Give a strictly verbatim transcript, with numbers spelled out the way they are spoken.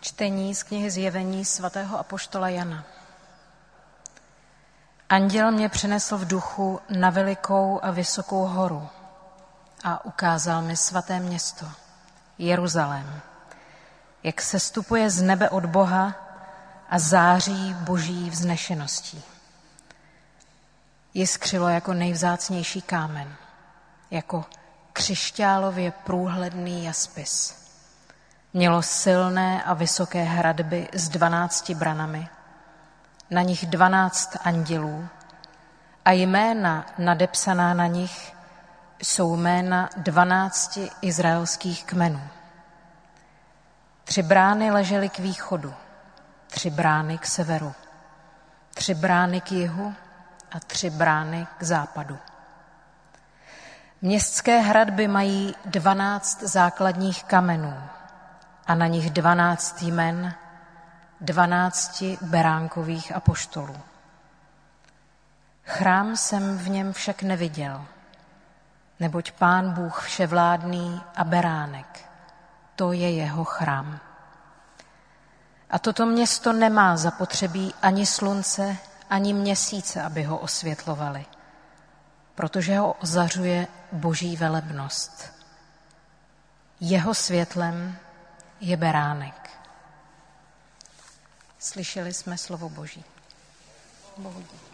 Čtení z knihy Zjevení svatého apoštola Jana. Anděl mě přinesl v duchu na velikou a vysokou horu a ukázal mi svaté město, Jeruzalém, jak sestupuje z nebe od Boha a září boží vznešeností. Jiskřilo jako nejvzácnější kámen, jako křišťálově průhledný jaspis. Mělo silné a vysoké hradby s dvanácti branami, na nich dvanáct andělů a jména nadepsaná na nich jsou jména dvanácti izraelských kmenů. Tři brány ležely k východu, tři brány k severu, tři brány k jihu a tři brány k západu. Městské hradby mají dvanáct základních kamenů a na nich dvanáct jmen dvanácti beránkových apoštolů. Chrám jsem v něm však neviděl, neboť Pán Bůh vševládný a beránek, to je jeho chrám. A toto město nemá zapotřebí ani slunce, ani měsíce, aby ho osvětlovali, protože ho ozařuje boží velebnost. Jeho světlem je beránek. Slyšeli jsme slovo Boží. Bohu díky.